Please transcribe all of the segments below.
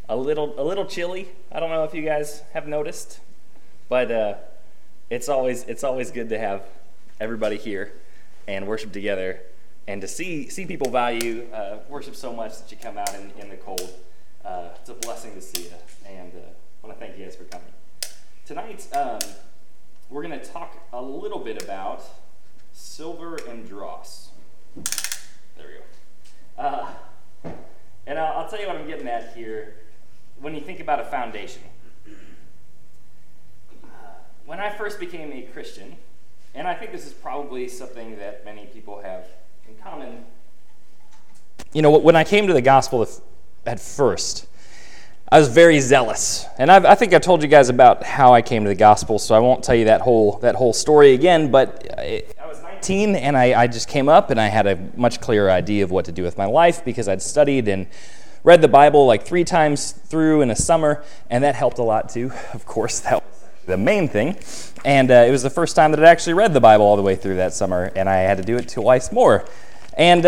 a little chilly. I don't know if you guys have noticed, but it's always good to have everybody here and worship together, and to see people value worship so much that you come out in the cold. It's a blessing to see you, and I want to thank you guys for coming. Tonight, we're going to talk a little bit about silver and dross. There we go. And I'll tell you what I'm getting at here. When you think about a foundation, when I first became a Christian, and I think this is probably something that many people have in common. You know, when I came to the gospel at first, I was very zealous, and I think I told you guys about how I came to the gospel, so I won't tell you that whole story again. But I was 19, and I just came up, and I had a much clearer idea of what to do with my life because I'd studied and read the Bible like 3 times through in a summer, and that helped a lot too. Of course, that was the main thing, and it was the first time that I'd actually read the Bible all the way through that summer, and I had to do it twice more, and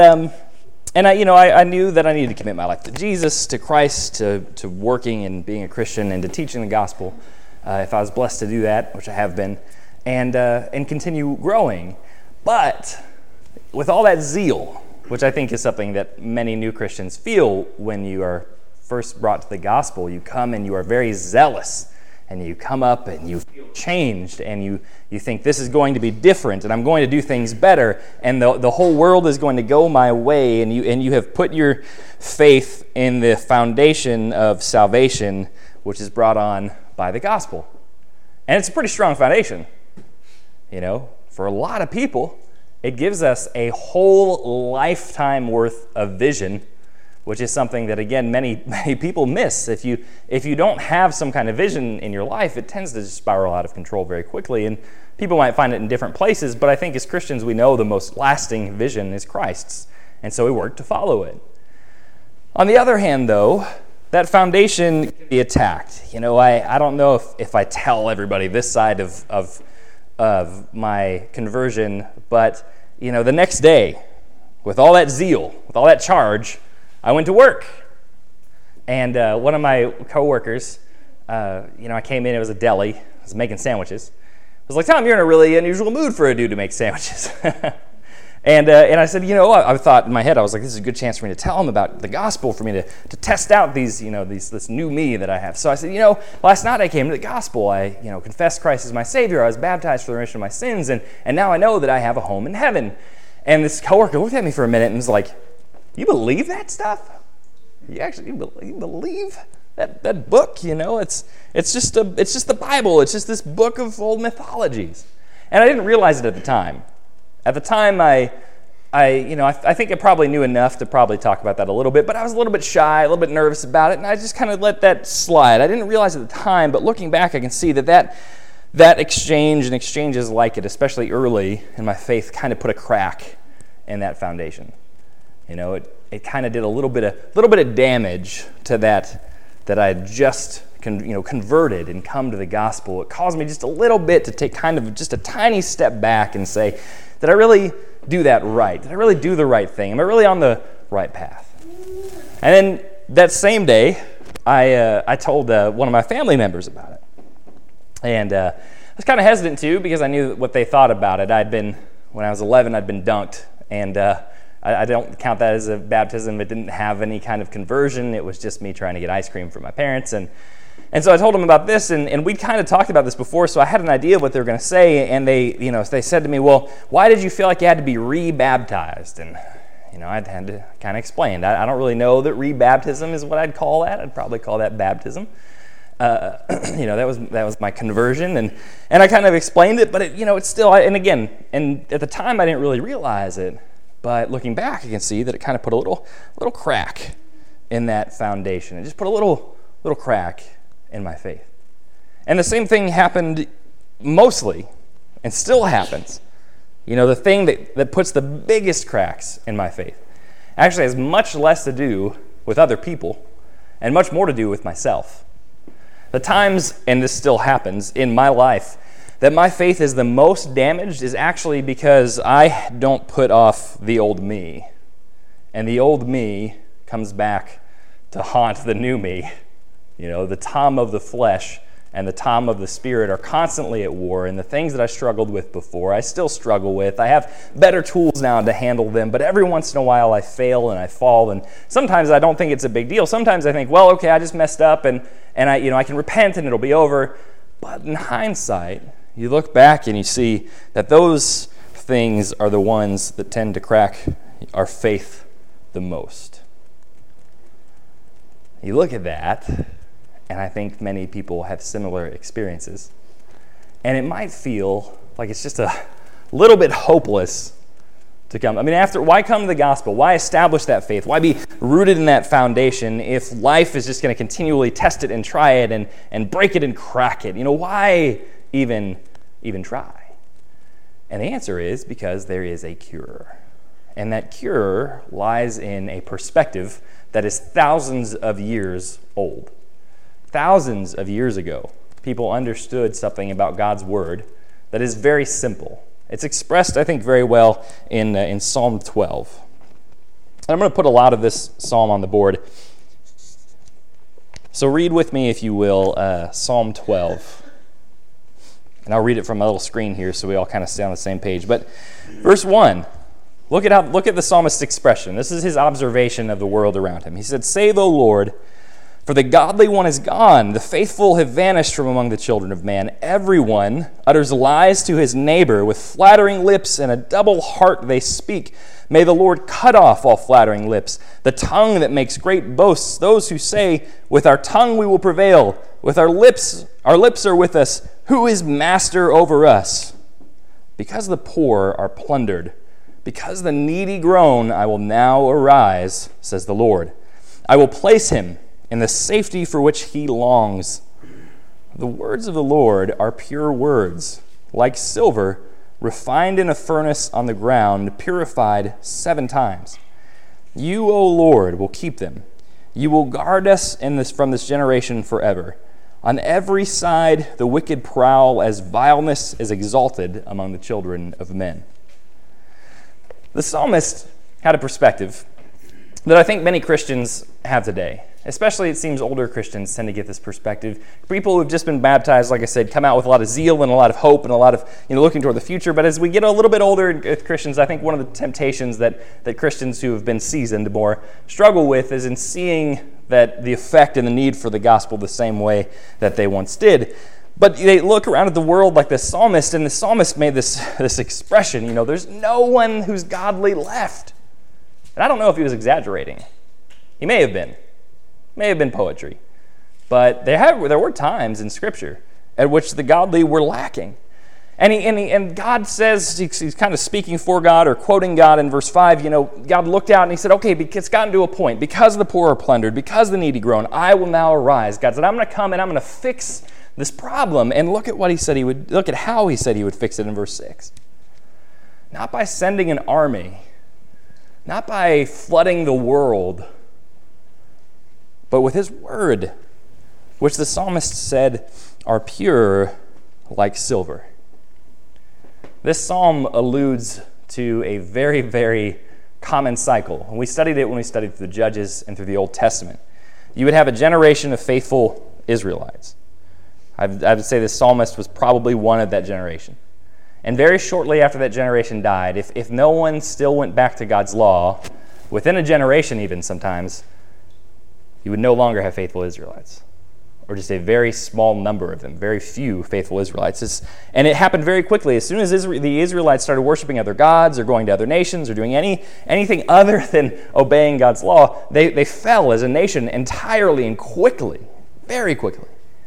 I knew that I needed to commit my life to Jesus, to Christ, to working and being a Christian, and to teaching the gospel, if I was blessed to do that, which I have been, and continue growing. But with all that zeal, which I think is something that many new Christians feel when you are first brought to the gospel, you come and you are very zealous, and you come up and you feel changed, and you think this is going to be different, and I'm going to do things better, and the whole world is going to go my way, and you have put your faith in the foundation of salvation, which is brought on by the gospel. And it's a pretty strong foundation. You know, for a lot of people, it gives us a whole lifetime worth of vision, which is something that, again, many people miss. If you don't have some kind of vision in your life, it tends to just spiral out of control very quickly, and people might find it in different places, but I think as Christians we know the most lasting vision is Christ's, and so we work to follow it. On the other hand, though, that foundation can be attacked. You know, I don't know if I tell everybody this side of my conversion, but, you know, the next day, with all that zeal, with all that charge, I went to work, and one of my coworkers, I came in, it was a deli, I was making sandwiches. I was like, Tom, you're in a really unusual mood for a dude to make sandwiches. and I said, I thought in my head, I was like, this is a good chance for me to tell him about the gospel, for me to test out this new me that I have. So I said, last night I came to the gospel. I, confessed Christ as my Savior. I was baptized for the remission of my sins, and now I know that I have a home in heaven. And this coworker looked at me for a minute and was like, you believe that stuff? You believe that book? It's just the Bible. It's just this book of old mythologies. And I didn't realize it at the time. At the time, I think I probably knew enough to probably talk about that a little bit, but I was a little bit shy, a little bit nervous about it, and I just kind of let that slide. I didn't realize at the time, but looking back, I can see that exchange and exchanges like it, especially early in my faith, kind of put a crack in that foundation. It kind of did a little bit of damage to that I just converted and come to the gospel. It caused me just a little bit to take kind of just a tiny step back and say, did I really do that right? Did I really do the right thing? Am I really on the right path? And then that same day, I told one of my family members about it, and I was kind of hesitant to because I knew what they thought about it. When I was 11, I'd been dunked, and I don't count that as a baptism. It didn't have any kind of conversion. It was just me trying to get ice cream for my parents. And so I told them about this, and we'd kind of talked about this before, so I had an idea of what they were going to say, and they said to me, well, why did you feel like you had to be re-baptized? And, I had to kind of explain. I don't really know that re-baptism is what I'd call that. I'd probably call that baptism. That was my conversion, and I kind of explained it, but it's still, and at the time I didn't really realize it. But looking back, I can see that it kind of put a little crack in that foundation. It just put a little crack in my faith. And the same thing happened mostly, and still happens. The thing that puts the biggest cracks in my faith actually has much less to do with other people and much more to do with myself. The times, and this still happens in my life, that my faith is the most damaged is actually because I don't put off the old me. And the old me comes back to haunt the new me The Tom of the flesh and the Tom of the Spirit are constantly at war, and the things that I struggled with before, I still struggle with. I have better tools now to handle them, but every once in a while I fail and I fall, and sometimes I don't think it's a big deal. Sometimes I think, well, okay, I just messed up, and I can repent and it'll be over. But in hindsight, you look back and you see that those things are the ones that tend to crack our faith the most. You look at that, and I think many people have similar experiences. And it might feel like it's just a little bit hopeless to come. Why come to the gospel? Why establish that faith? Why be rooted in that foundation if life is just going to continually test it and try it and break it and crack it? Why even try? And the answer is because there is a cure. And that cure lies in a perspective that is thousands of years old. Thousands of years ago, people understood something about God's word that is very simple. It's expressed, I think, very well in Psalm 12. And I'm going to put a lot of this psalm on the board. So read with me, if you will, Psalm 12. And I'll read it from my little screen here so we all kind of stay on the same page. But verse 1, look at the psalmist's expression. This is his observation of the world around him. He said, "Save, O Lord, for the godly one is gone. The faithful have vanished from among the children of man. Everyone utters lies to his neighbor. With flattering lips and a double heart they speak. May the Lord cut off all flattering lips, the tongue that makes great boasts. Those who say, with our tongue we will prevail. With our lips are with us. Who is master over us? Because the poor are plundered, because the needy groan, I will now arise, says the Lord. I will place him in the safety for which he longs. The words of the Lord are pure words, like silver refined in a furnace on the ground, purified 7 times. You, O Lord, will keep them. You will guard us from this generation forever. On every side the wicked prowl as vileness is exalted among the children of men." The psalmist had a perspective that I think many Christians have today. Especially, it seems, older Christians tend to get this perspective. People who have just been baptized, like I said, come out with a lot of zeal and a lot of hope and a lot of looking toward the future. But as we get a little bit older as Christians, I think one of the temptations that Christians who have been seasoned more struggle with is in seeing that the effect and the need for the gospel the same way that they once did. But they look around at the world like the psalmist, and the psalmist made this expression, there's no one who's godly left. And I don't know if he was exaggerating. He may have been. May have been poetry. But there were times in Scripture at which the godly were lacking. And God says, he's kind of speaking for God or quoting God in verse 5, God looked out and he said, okay, it's gotten to a point. Because the poor are plundered, because the needy groan, I will now arise. God said, I'm going to come and I'm going to fix this problem. And look at how he said he would fix it in verse 6. Not by sending an army, not by flooding the world, but with his word, which the psalmist said are pure like silver. This psalm alludes to a very, very common cycle. And we studied it when we studied through the Judges and through the Old Testament. You would have a generation of faithful Israelites. I would say this psalmist was probably one of that generation. And very shortly after that generation died, if no one still went back to God's law, within a generation even sometimes, you would no longer have faithful Israelites, or just a very small number of them, very few faithful Israelites. And it happened very quickly. As soon as the Israelites started worshiping other gods or going to other nations or doing anything other than obeying God's law, they fell as a nation entirely and quickly, very quickly.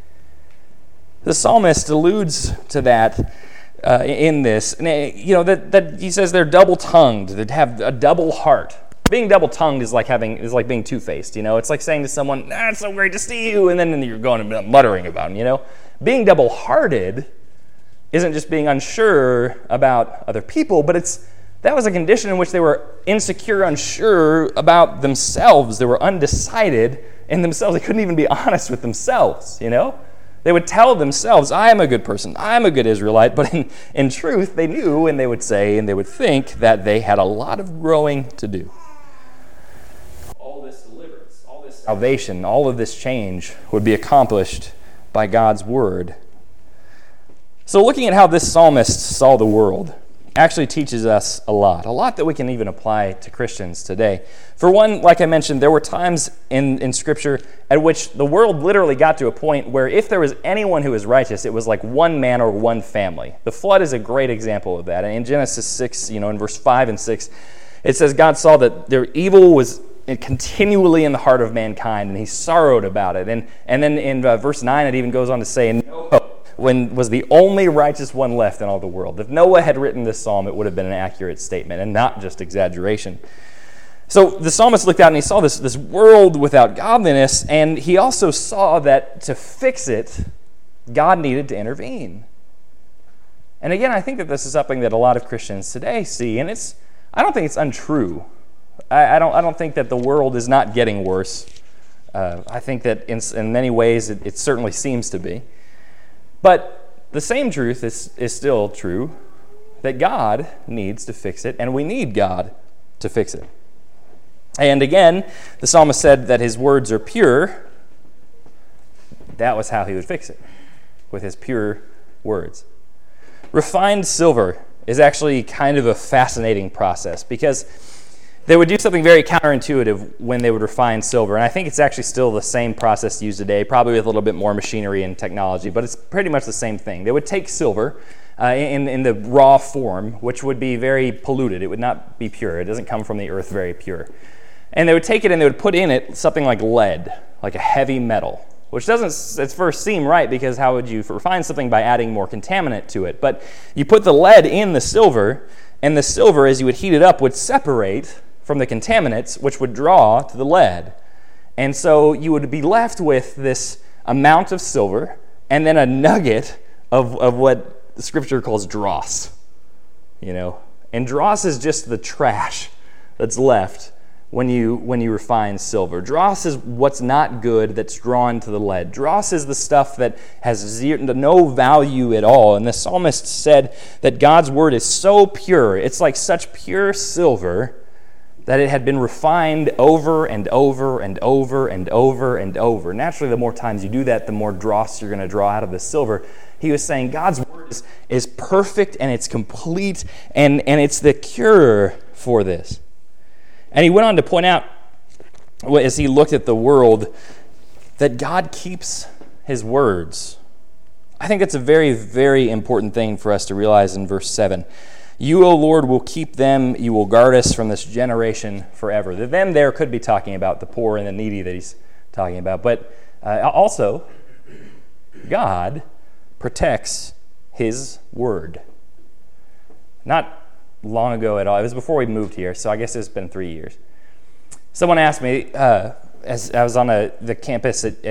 The psalmist alludes to that in this. And, that he says they're double-tongued, that have a double heart. Being double-tongued is like being two-faced, It's like saying to someone, it's so great to see you, and then you're going and muttering about them, Being double-hearted isn't just being unsure about other people, but that was a condition in which they were insecure, unsure about themselves. They were undecided in themselves. They couldn't even be honest with themselves, They would tell themselves, I am a good person, I am a good Israelite, but in truth, they knew, and they would say, and they would think that they had a lot of growing to do. All this deliverance, all this salvation, all of this change would be accomplished by God's word. So looking at how this psalmist saw the world actually teaches us a lot that we can even apply to Christians today. For one, like I mentioned, there were times in Scripture at which the world literally got to a point where if there was anyone who was righteous, it was like one man or one family. The flood is a great example of that. And in Genesis 6, in verse 5 and 6, it says God saw that their evil was continually in the heart of mankind, and he sorrowed about it. And then in verse 9, it even goes on to say, Noah was the only righteous one left in all the world. If Noah had written this psalm, it would have been an accurate statement and not just exaggeration. So the psalmist looked out and he saw this world without godliness, and he also saw that to fix it, God needed to intervene. And again, I think that this is something that a lot of Christians today see, and I don't think it's untrue. I don't think that the world is not getting worse. I think that in many ways it certainly seems to be. But the same truth is still true, that God needs to fix it, and we need God to fix it. And again, the psalmist said that his words are pure. That was how he would fix it, with his pure words. Refined silver is actually kind of a fascinating process, because they would do something very counterintuitive when they would refine silver. And I think it's actually still the same process used today, probably with a little bit more machinery and technology, but it's pretty much the same thing. They would take silver in the raw form, which would be very polluted. It would not be pure. It doesn't come from the earth very pure. And they would take it and they would put in it something like lead, like a heavy metal, which doesn't at first seem right, because how would you refine something by adding more contaminant to it? But you put the lead in the silver, and the silver, as you would heat it up, would separate from the contaminants, which would draw to the lead. And so you would be left with this amount of silver and then a nugget of what the Scripture calls dross. And dross is just the trash that's left when you refine silver. Dross is what's not good that's drawn to the lead. Dross is the stuff that has no value at all. And the psalmist said that God's word is so pure, it's like such pure silver, that it had been refined over and over and over and over and over. Naturally, the more times you do that, the more dross you're going to draw out of the silver. He was saying God's word is perfect and it's complete, and it's the cure for this. And he went on to point out, as he looked at the world, that God keeps his words. I think that's a very, very important thing for us to realize in verse 7. You, O Lord, will keep them. You will guard us from this generation forever. The them there could be talking about the poor and the needy that he's talking about. But also, God protects his word. Not long ago at all. It was before we moved here, so I guess it's been 3 years. Someone asked me, as I was on the campus at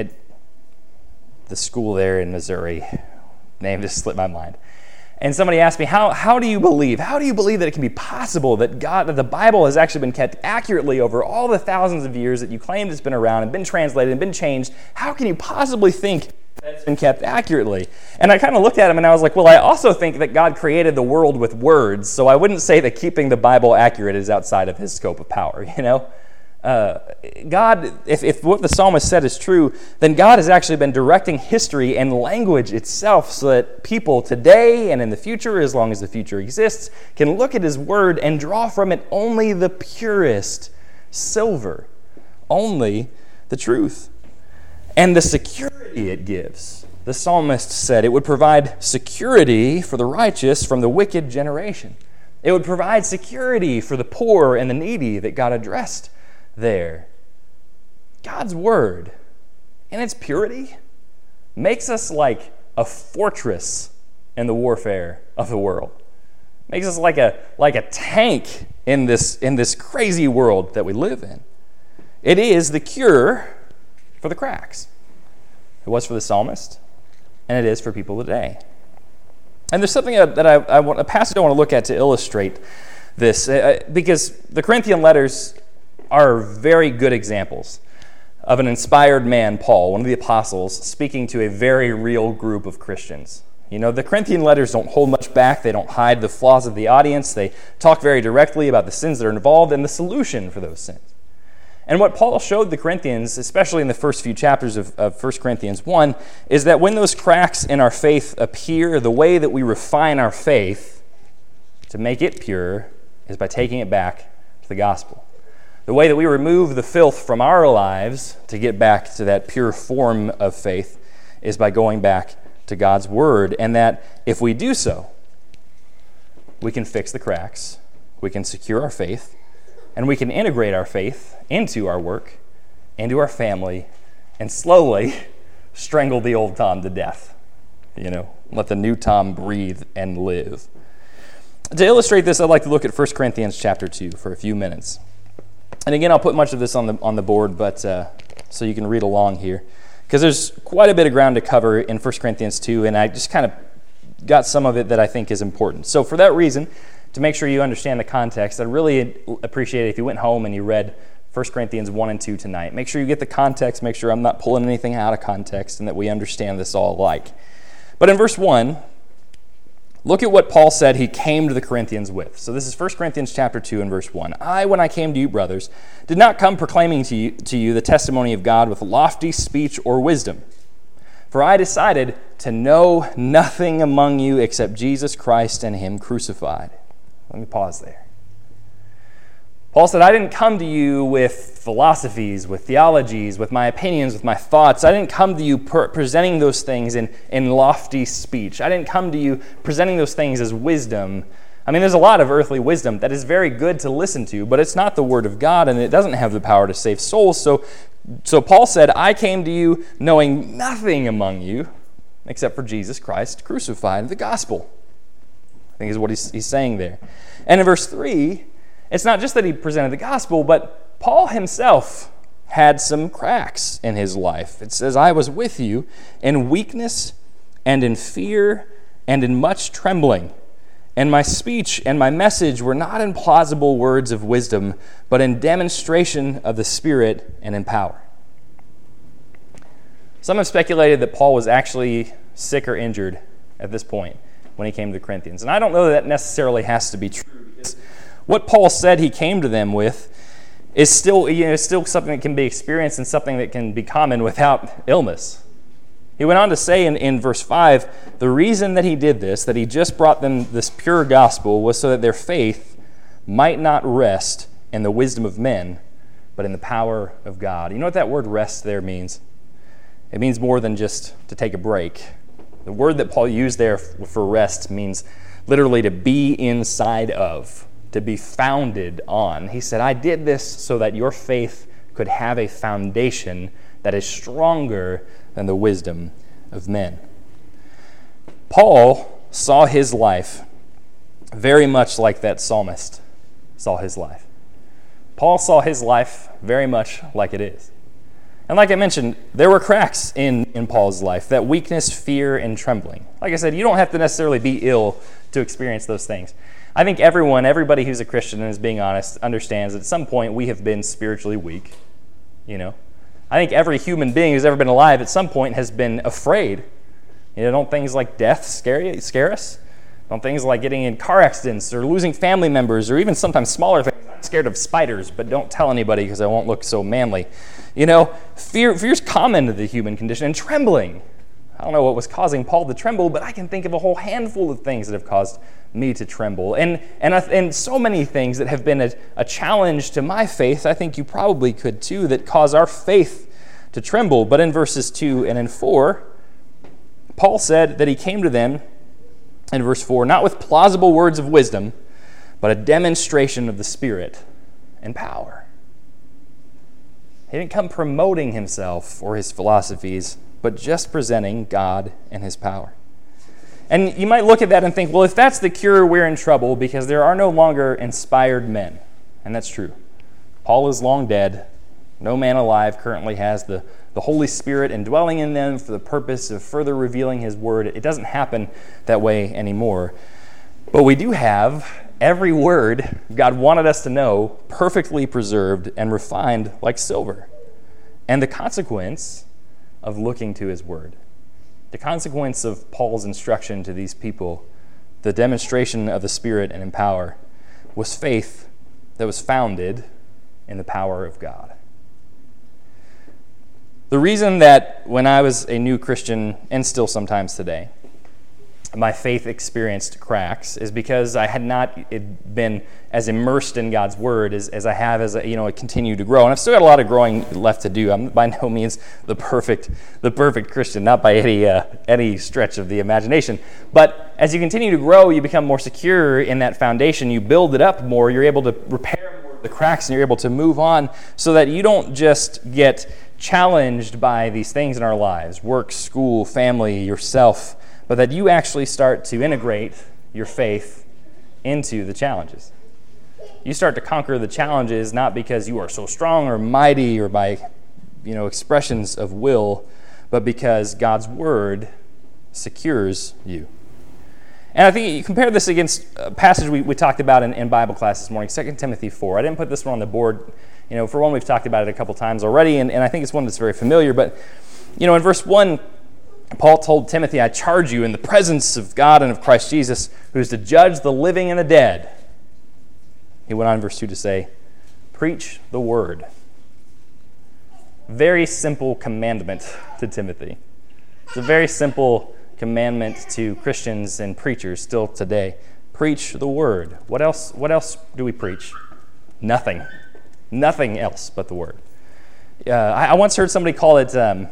the school there in Missouri. Name just slipped my mind. And somebody asked me, how do you believe? How do you believe that it can be possible that the Bible has actually been kept accurately over all the thousands of years that you claimed it's been around and been translated and been changed? How can you possibly think that it's been kept accurately? And I kind of looked at him and I was like, well, I also think that God created the world with words, so I wouldn't say that keeping the Bible accurate is outside of his scope of power, God, if what the psalmist said is true, then God has actually been directing history and language itself so that people today and in the future, as long as the future exists, can look at his word and draw from it only the purest silver, only the truth. And the security it gives. The psalmist said it would provide security for the righteous from the wicked generation. It would provide security for the poor and the needy that God addressed there. God's word, in its purity, makes us like a fortress in the warfare of the world. Makes us like a tank in this crazy world that we live in. It is the cure for the cracks. It was for the psalmist, and it is for people today. And there's something that a passage I want to look at to illustrate this, because the Corinthian letters are very good examples of an inspired man, Paul, one of the apostles, speaking to a very real group of Christians. The Corinthian letters don't hold much back. They don't hide the flaws of the audience. They talk very directly about the sins that are involved and the solution for those sins. And what Paul showed the Corinthians, especially in the first few chapters of 1 Corinthians 1, is that when those cracks in our faith appear, the way that we refine our faith to make it pure is by taking it back to the gospel. The way that we remove the filth from our lives to get back to that pure form of faith is by going back to God's word. And that if we do so, we can fix the cracks, we can secure our faith, and we can integrate our faith into our work, into our family, and slowly strangle the old Tom to death. Let the new Tom breathe and live. To illustrate this, I'd like to look at 1 Corinthians chapter 2 for a few minutes. And again, I'll put much of this on the board, but so you can read along here, because there's quite a bit of ground to cover in 1 Corinthians 2, and I just kind of got some of it that I think is important. So for that reason, to make sure you understand the context, I'd really appreciate it if you went home and you read 1 Corinthians 1 and 2 tonight. Make sure you get the context, make sure I'm not pulling anything out of context, and that we understand this all alike. But in verse 1, look at what Paul said he came to the Corinthians with. So this is 1 Corinthians chapter 2 and verse 1. I, when I came to you, brothers, did not come proclaiming to you the testimony of God with lofty speech or wisdom. For I decided to know nothing among you except Jesus Christ and him crucified. Let me pause there. Paul said, I didn't come to you with philosophies, with theologies, with my opinions, with my thoughts. I didn't come to you presenting those things in lofty speech. I didn't come to you presenting those things as wisdom. I mean, there's a lot of earthly wisdom that is very good to listen to, but it's not the Word of God, and it doesn't have the power to save souls. So Paul said, I came to you knowing nothing among you except for Jesus Christ crucified, the gospel. I think is what he's saying there. And in verse 3, it's not just that he presented the gospel, but Paul himself had some cracks in his life. It says, I was with you in weakness and in fear and in much trembling. And my speech and my message were not in plausible words of wisdom, but in demonstration of the Spirit and in power. Some have speculated that Paul was actually sick or injured at this point when he came to the Corinthians. And I don't know that necessarily has to be true, because what Paul said he came to them with is still something that can be experienced and something that can be common without illness. He went on to say in verse 5, the reason that he did this, that he just brought them this pure gospel, was so that their faith might not rest in the wisdom of men, but in the power of God. You know what that word rest there means? It means more than just to take a break. The word that Paul used there for rest means literally to be inside of, to be founded on. He said, I did this so that your faith could have a foundation that is stronger than the wisdom of men. Paul saw his life very much like that psalmist saw his life. Paul saw his life very much like it is. And like I mentioned, there were cracks in Paul's life, that weakness, fear, and trembling. Like I said, you don't have to necessarily be ill to experience those things. I think everybody who's a Christian and is being honest, understands that at some point we have been spiritually weak. I think every human being who's ever been alive at some point has been afraid. Don't things like death scare us? Don't things like getting in car accidents or losing family members, or even sometimes smaller things? I'm scared of spiders, but don't tell anybody because I won't look so manly. Fear's common to the human condition, and trembling. I don't know what was causing Paul to tremble, but I can think of a whole handful of things that have caused me to tremble. And so many things that have been a challenge to my faith, I think you probably could too, that cause our faith to tremble. But in verses 2 and in 4, Paul said that he came to them, in verse 4, not with plausible words of wisdom, but a demonstration of the Spirit and power. He didn't come promoting himself or his philosophies, but just presenting God and his power. And you might look at that and think, well, if that's the cure, we're in trouble, because there are no longer inspired men. And that's true. Paul is long dead. No man alive currently has the Holy Spirit indwelling in them for the purpose of further revealing his word. It doesn't happen that way anymore. But we do have every word God wanted us to know perfectly preserved and refined like silver. And the consequence of looking to his word, the consequence of Paul's instruction to these people, the demonstration of the Spirit and in power, was faith that was founded in the power of God. The reason that when I was a new Christian, and still sometimes today, my faith experienced cracks is because I had not been as immersed in God's Word as I have as I continue to grow. And I've still got a lot of growing left to do. I'm by no means the perfect Christian, not by any stretch of the imagination. But as you continue to grow, you become more secure in that foundation. You build it up more. You're able to repair more of the cracks, and you're able to move on so that you don't just get challenged by these things in our lives, work, school, family, yourself, but that you actually start to integrate your faith into the challenges. You start to conquer the challenges not because you are so strong or mighty or by expressions of will, but because God's Word secures you. And I think you compare this against a passage we talked about in Bible class this morning, 2 Timothy 4. I didn't put this one on the board. For one, we've talked about it a couple times already, and I think it's one that's very familiar. But, in verse 1, Paul told Timothy, I charge you in the presence of God and of Christ Jesus, who is to judge the living and the dead. He went on in verse 2 to say, preach the word. Very simple commandment to Timothy. It's a very simple commandment to Christians and preachers still today. Preach the word. What else do we preach? Nothing. Nothing else but the word. I once heard somebody call it, and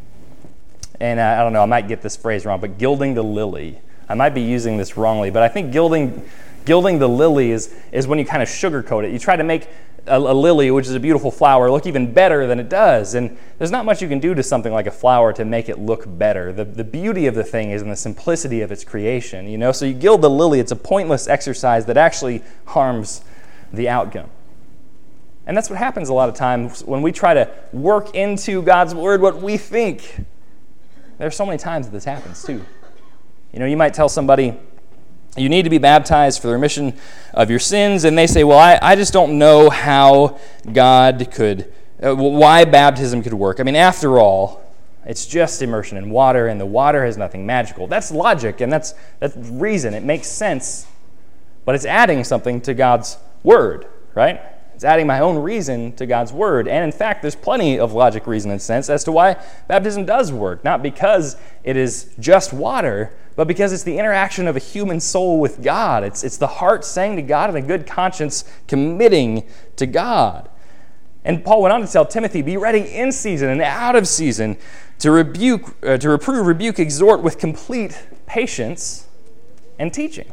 I don't know, I might get this phrase wrong, but gilding the lily. I might be using this wrongly, but I think gilding the lily is when you kind of sugarcoat it. You try to make a lily, which is a beautiful flower, look even better than it does. And there's not much you can do to something like a flower to make it look better. The beauty of the thing is in the simplicity of its creation. So you gild the lily. It's a pointless exercise that actually harms the outcome. And that's what happens a lot of times when we try to work into God's Word what we think. There are so many times that this happens too. You might tell somebody, you need to be baptized for the remission of your sins, and they say, well, I just don't know how God could, why baptism could work. I mean, after all, it's just immersion in water, and the water has nothing magical. That's logic, and that's reason. It makes sense, but it's adding something to God's Word, right? It's adding my own reason to God's Word. And in fact, there's plenty of logic, reason, and sense as to why baptism does work. Not because it is just water, but because it's the interaction of a human soul with God. It's the heart saying to God and a good conscience committing to God. And Paul went on to tell Timothy, be ready in season and out of season to reprove, rebuke, exhort with complete patience and teaching.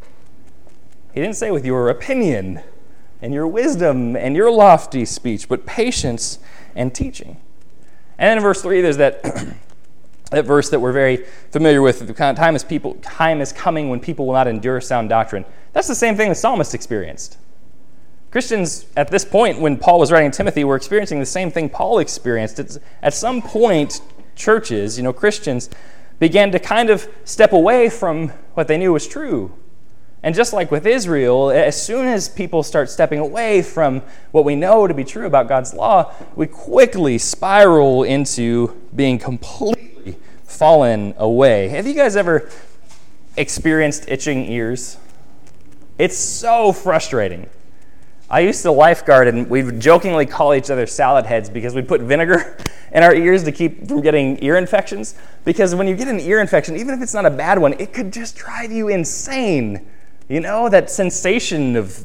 He didn't say with your opinion and your wisdom and your lofty speech, but patience and teaching. And then in verse 3, there's that verse that we're very familiar with. The kind of time is coming when people will not endure sound doctrine. That's the same thing the psalmist experienced. Christians at this point, when Paul was writing Timothy, were experiencing the same thing Paul experienced. At some point, churches, Christians, began to kind of step away from what they knew was true. And just like with Israel, as soon as people start stepping away from what we know to be true about God's law, we quickly spiral into being completely fallen away. Have you guys ever experienced itching ears? It's so frustrating. I used to lifeguard, and we would jokingly call each other salad heads because we'd put vinegar in our ears to keep from getting ear infections. Because when you get an ear infection, even if it's not a bad one, it could just drive you insane. That sensation of,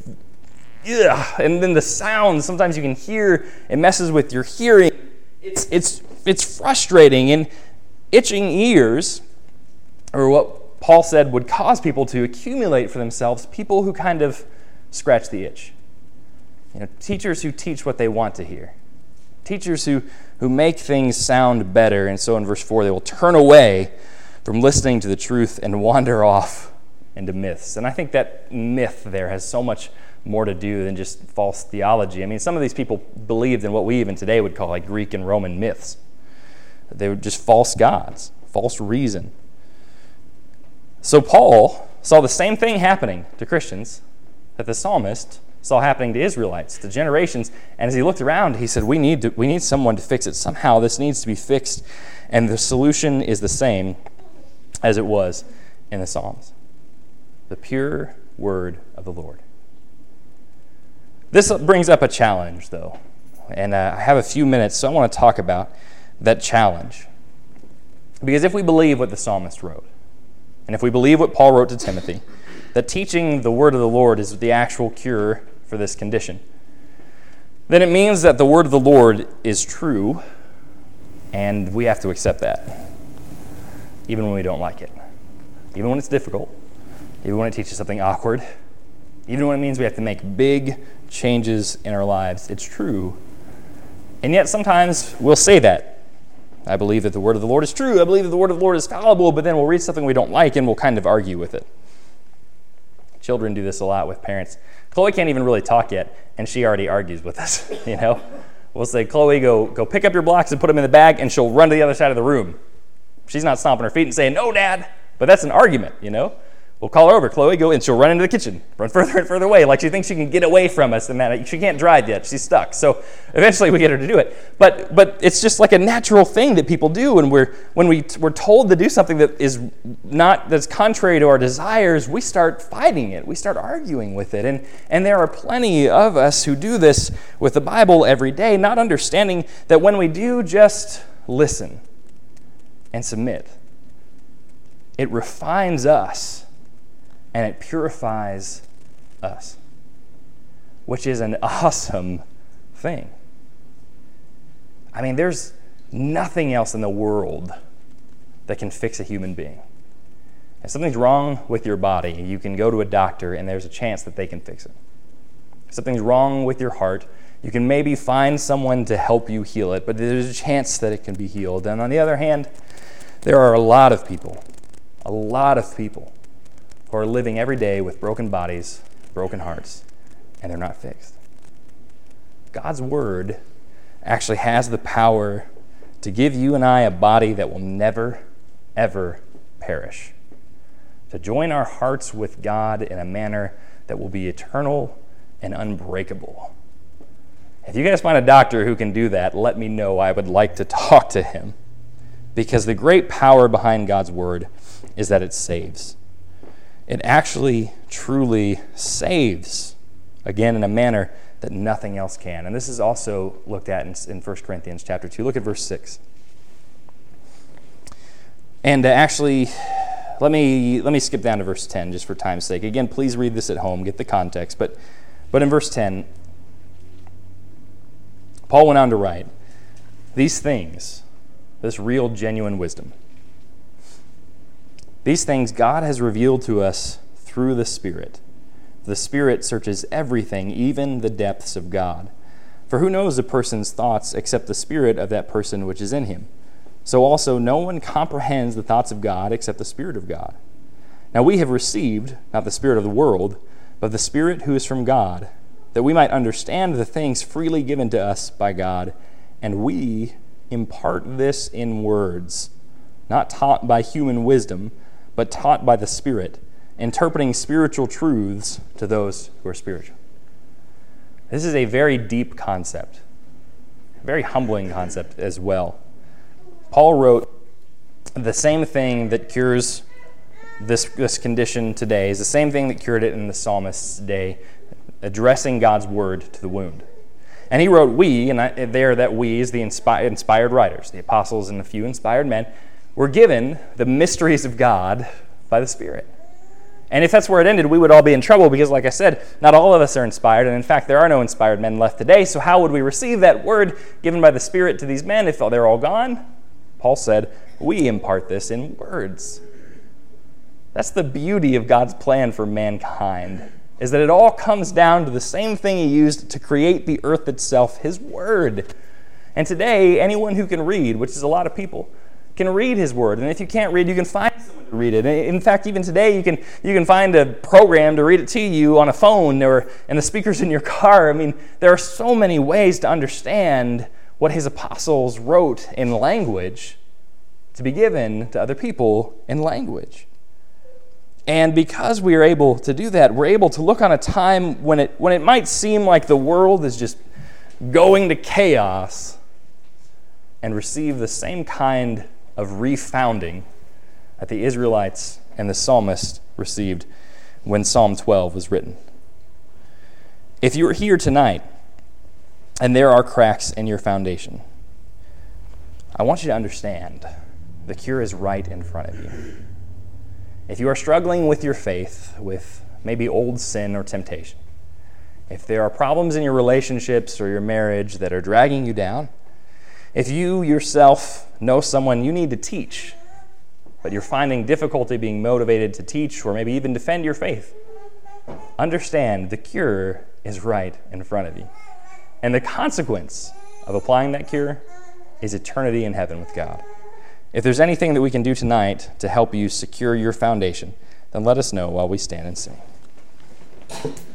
and then the sound, sometimes you can hear, it messes with your hearing. It's frustrating, and itching ears, or what Paul said would cause people to accumulate for themselves, people who kind of scratch the itch. Teachers who teach what they want to hear. Teachers who make things sound better, and so in verse 4, they will turn away from listening to the truth and wander off into myths. And I think that myth there has so much more to do than just false theology. I mean, some of these people believed in what we even today would call like Greek and Roman myths. They were just false gods, false reason. So Paul saw the same thing happening to Christians that the psalmist saw happening to Israelites, to generations. And as he looked around, he said, we need someone to fix it. Somehow this needs to be fixed. And the solution is the same as it was in the Psalms. The pure word of the Lord. This brings up a challenge, though. And I have a few minutes, so I want to talk about that challenge. Because if we believe what the psalmist wrote, and if we believe what Paul wrote to Timothy, that teaching the word of the Lord is the actual cure for this condition, then it means that the word of the Lord is true, and we have to accept that, even when we don't like it, even when it's difficult, even when it teaches something awkward, even when it means we have to make big changes in our lives. It's true. And yet sometimes we'll say that. I believe that the word of the Lord is true. I believe that the word of the Lord is fallible, but then we'll read something we don't like and we'll kind of argue with it. Children do this a lot with parents. Chloe can't even really talk yet, and she already argues with us, We'll say, Chloe, go pick up your blocks and put them in the bag, and she'll run to the other side of the room. She's not stomping her feet and saying, no, Dad, but that's an argument, We'll call her over, Chloe, go, and she'll run into the kitchen, run further and further away, like she thinks she can get away from us, and she can't drive yet, she's stuck. So eventually we get her to do it. But it's just like a natural thing that people do, and when we're told to do something that's contrary to our desires, we start fighting it, we start arguing with it. And there are plenty of us who do this with the Bible every day, not understanding that when we do just listen and submit, it refines us and it purifies us, which is an awesome thing. I mean, there's nothing else in the world that can fix a human being. If something's wrong with your body, you can go to a doctor and there's a chance that they can fix it. If something's wrong with your heart, you can maybe find someone to help you heal it, but there's a chance that it can be healed. And on the other hand, there are a lot of people who are living every day with broken bodies, broken hearts, and they're not fixed. God's word actually has the power to give you and I a body that will never, ever perish, to join our hearts with God in a manner that will be eternal and unbreakable. If you guys find a doctor who can do that, let me know. I would like to talk to him, because the great power behind God's word is that it saves. It actually truly saves, again, in a manner that nothing else can. And this is also looked at in 1 Corinthians chapter 2. Look at verse 6. And actually, let me skip down to verse 10 just for time's sake. Again, please read this at home, get the context. But in verse 10, Paul went on to write, these things, this real, genuine wisdom, these things God has revealed to us through the Spirit. The Spirit searches everything, even the depths of God. For who knows a person's thoughts except the spirit of that person which is in him? So also no one comprehends the thoughts of God except the Spirit of God. Now we have received, not the spirit of the world, but the Spirit who is from God, that we might understand the things freely given to us by God, and we impart this in words, not taught by human wisdom, but taught by the Spirit, interpreting spiritual truths to those who are spiritual. This is a very deep concept, a very humbling concept as well. Paul wrote the same thing that cures this condition today is the same thing that cured it in the psalmist's day, addressing God's word to the wound. And he wrote, we, and there that we is the inspired writers, the apostles and a few inspired men, were given the mysteries of God by the Spirit. And if that's where it ended, we would all be in trouble because, like I said, not all of us are inspired. And in fact, there are no inspired men left today. So how would we receive that word given by the Spirit to these men if they're all gone? Paul said, we impart this in words. That's the beauty of God's plan for mankind, is that it all comes down to the same thing he used to create the earth itself, his word. And today, anyone who can read, which is a lot of people, can read his word. And if you can't read, you can find someone to read it. In fact, even today, you can find a program to read it to you on a phone or in the speakers in your car. I mean, there are so many ways to understand what his apostles wrote in language to be given to other people in language. And because we are able to do that, we're able to look on a time when it might seem like the world is just going to chaos and receive the same kind of refounding that the Israelites and the psalmist received when Psalm 12 was written. If you are here tonight and there are cracks in your foundation, I want you to understand the cure is right in front of you. If you are struggling with your faith, with maybe old sin or temptation, if there are problems in your relationships or your marriage that are dragging you down, if you yourself know someone you need to teach, but you're finding difficulty being motivated to teach or maybe even defend your faith, understand the cure is right in front of you. And the consequence of applying that cure is eternity in heaven with God. If there's anything that we can do tonight to help you secure your foundation, then let us know while we stand and sing.